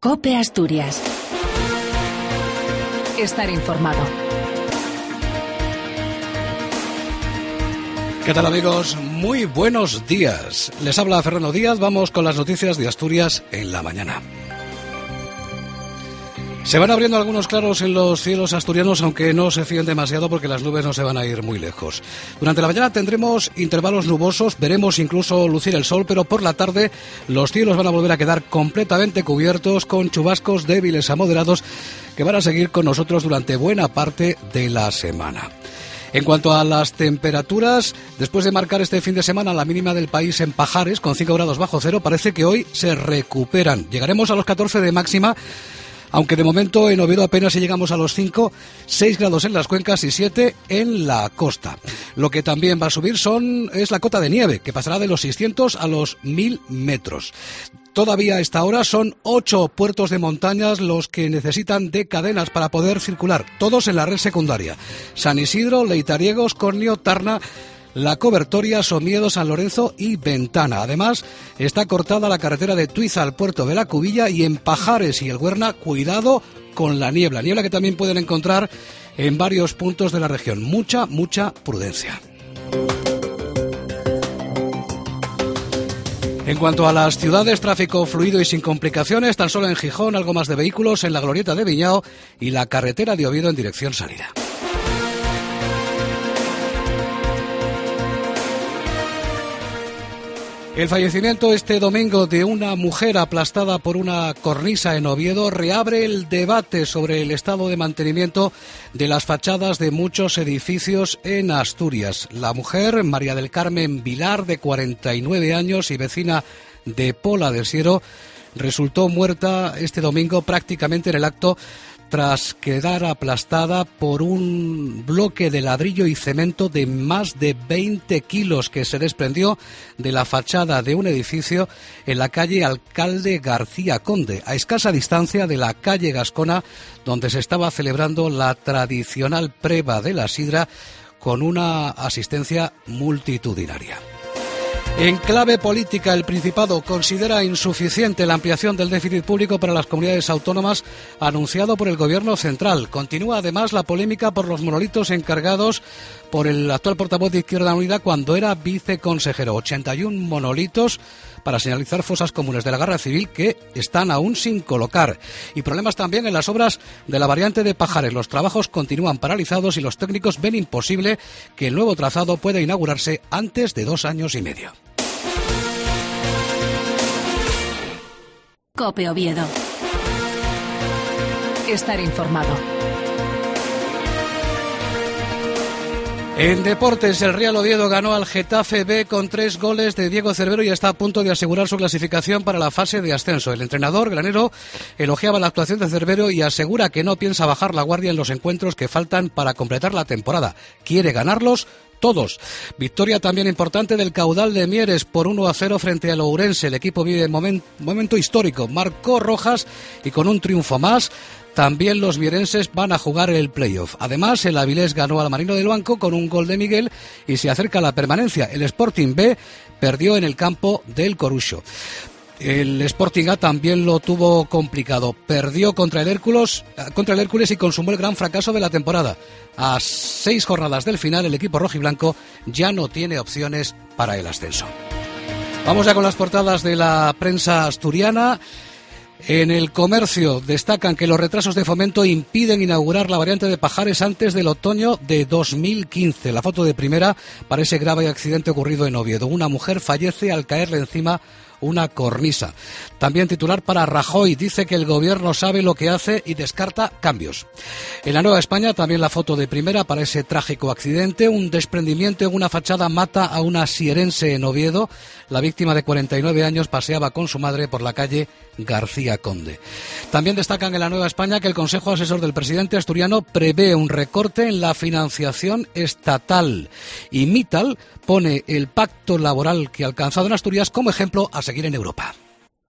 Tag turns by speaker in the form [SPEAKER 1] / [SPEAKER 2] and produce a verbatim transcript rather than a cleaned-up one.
[SPEAKER 1] COPE Asturias. Estar informado.
[SPEAKER 2] ¿Qué tal, amigos? Muy buenos días. Les habla Fernando Díaz. Vamos con las noticias de Asturias en la mañana. Se van abriendo algunos claros en los cielos asturianos, aunque no se fíen demasiado porque las nubes no se van a ir muy lejos. Durante la mañana tendremos intervalos nubosos, veremos incluso lucir el sol, pero por la tarde los cielos van a volver a quedar completamente cubiertos con chubascos débiles a moderados que van a seguir con nosotros durante buena parte de la semana. En cuanto a las temperaturas, después de marcar este fin de semana la mínima del país en Pajares, con cinco grados bajo cero, parece que hoy se recuperan. Llegaremos a los catorce de máxima, aunque de momento en Oviedo apenas si llegamos a los cinco, seis grados en las cuencas y siete en la costa. Lo que también va a subir son es la cota de nieve, que pasará de los seiscientos a los mil metros. Todavía a esta hora son ocho puertos de montañas los que necesitan de cadenas para poder circular, todos en la red secundaria. San Isidro, Leitariegos, Cornio, Tarna, La Cobertoria, Somiedo, San Lorenzo y Ventana. Además, está cortada la carretera de Tuiza al puerto de la Cubilla, y en Pajares y el Güerna, cuidado con la niebla. Niebla que también pueden encontrar en varios puntos de la región. Mucha, mucha prudencia. En cuanto a las ciudades, tráfico fluido y sin complicaciones, tan solo en Gijón algo más de vehículos en la glorieta de Viñao y la carretera de Oviedo en dirección salida. El fallecimiento este domingo de una mujer aplastada por una cornisa en Oviedo reabre el debate sobre el estado de mantenimiento de las fachadas de muchos edificios en Asturias. La mujer, María del Carmen Vilar, de cuarenta y nueve años y vecina de Pola del Siero, resultó muerta este domingo prácticamente en el acto, tras quedar aplastada por un bloque de ladrillo y cemento de más de veinte kilos que se desprendió de la fachada de un edificio en la calle Alcalde García Conde, a escasa distancia de la calle Gascona, donde se estaba celebrando la tradicional preva de la sidra con una asistencia multitudinaria. En clave política, el Principado considera insuficiente la ampliación del déficit público para las comunidades autónomas anunciado por el Gobierno central. Continúa además la polémica por los monolitos encargados por el actual portavoz de Izquierda Unida cuando era viceconsejero. ochenta y uno monolitos para señalizar fosas comunes de la Guardia Civil que están aún sin colocar. Y problemas también en las obras de la variante de Pajares. Los trabajos continúan paralizados y los técnicos ven imposible que el nuevo trazado pueda inaugurarse antes de dos años y medio.
[SPEAKER 1] COPE Oviedo. Estar informado.
[SPEAKER 2] En deportes, el Real Oviedo ganó al Getafe B con tres goles de Diego Cervero y está a punto de asegurar su clasificación para la fase de ascenso. El entrenador granero elogiaba la actuación de Cervero y asegura que no piensa bajar la guardia en los encuentros que faltan para completar la temporada. Quiere ganarlos todos. Victoria también importante del Caudal de Mieres por uno a cero frente al Ourense. El equipo vive un momento, momento histórico. Marcó Rojas y con un triunfo más también los mierenses van a jugar el playoff. Además, el Avilés ganó al Marino del Banco con un gol de Miguel y se acerca a la permanencia. El Sporting B perdió en el campo del Corucho. El Sporting A también lo tuvo complicado. Perdió contra el Hércules, contra el Hércules y consumó el gran fracaso de la temporada. A seis jornadas del final, el equipo rojiblanco ya no tiene opciones para el ascenso. Vamos ya con las portadas de la prensa asturiana. En El Comercio destacan que los retrasos de Fomento impiden inaugurar la variante de Pajares antes del otoño de dos mil quince. La foto de primera para ese grave accidente ocurrido en Oviedo. Una mujer fallece al caerle encima una cornisa. También titular para Rajoy, dice que el gobierno sabe lo que hace y descarta cambios. En La Nueva España también la foto de primera para ese trágico accidente. Un desprendimiento en una fachada mata a una sierense en Oviedo. La víctima de cuarenta y nueve años paseaba con su madre por la calle García Conde. También destacan en La Nueva España que el Consejo Asesor del presidente asturiano prevé un recorte en la financiación estatal y Mittal pone el pacto laboral que ha alcanzado en Asturias como ejemplo a seguir en Europa.